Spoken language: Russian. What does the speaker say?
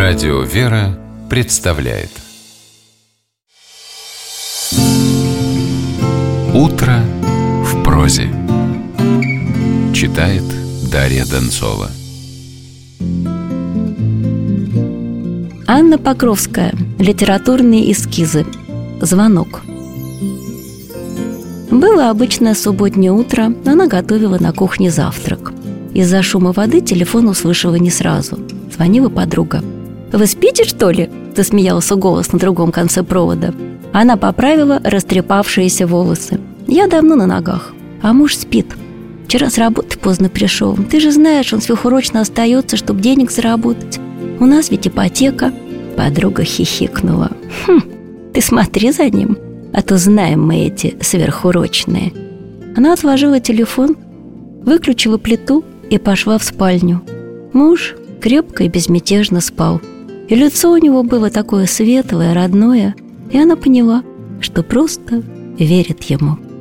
Радио «Вера» представляет «Утро в прозе». Читает Дарья Донцова. Анна Покровская. Литературные эскизы. Звонок. Было обычное субботнее утро. Она готовила на кухне завтрак. Из-за шума воды телефон услышала не сразу. Звонила подруга. «Вы спите, что ли?» – засмеялся голос на другом конце провода. Она поправила растрепавшиеся волосы. «Я давно на ногах, а муж спит. Вчера с работы поздно пришел. Ты же знаешь, он сверхурочно остается, чтобы денег заработать. У нас ведь ипотека». Подруга хихикнула. «Ты смотри за ним, а то знаем мы эти сверхурочные». Она отложила телефон, выключила плиту и пошла в спальню. Муж крепко и безмятежно спал. И лицо у него было такое светлое, родное, и она поняла, что просто верит ему.